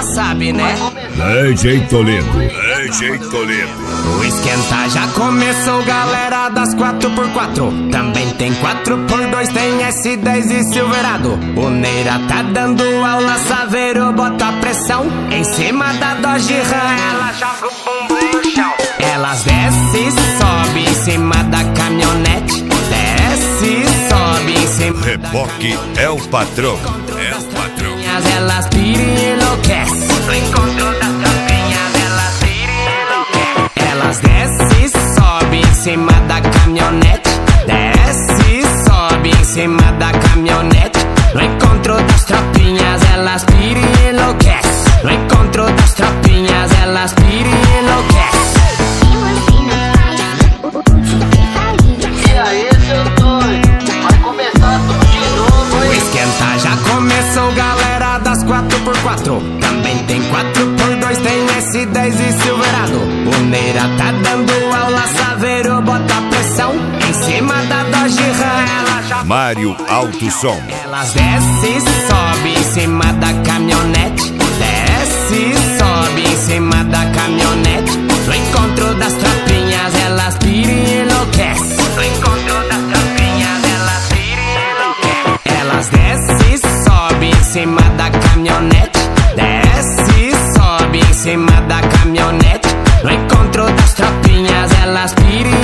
já sabe, né? DJ Toledo, DJ Toledo. O esquenta já começou, galera das 4x4. Também tem 4x2, tem S10 e Silverado. O Neira tá dando aula, Saveiro bota pressão. Em cima da Dodge Ram, ela joga o bumbum no chão. Elas desce e sobe em cima da caminhonete. Desce e sobe em cima. Reboque é o patrão. É o patrão. Elas piram e enlouquecem. No encontro das tropinhas, elas piram e enlouquecem. Elas desce e sobe em cima da caminhonete. Desce e sobe em cima da caminhonete. No encontro das tropinhas, elas piram e enlouquecem. No encontro das tropinhas, elas piram e enlouquecem. E aí, seu doido, vai começar tudo de novo, hein? O esquenta já começou, galera das 4x4. Também tem 4x2, tem S10 e Silverado. O Neira tá dando aula, Saveiro bota pressão. Em cima da Dodge Ram, ela já... Mário Alto Som. Elas desce e sobe em cima da caminhonete. Desce e sobe em cima da caminhonete. No encontro das tropinhas, elas piram e enlouquecem. No encontro das tropinhas, elas piram e enlouquecem. Elas desce e sobe em cima da caminhonete. Desce e sobe em cima da caminhonete. No encontro das tropinhas, elas piram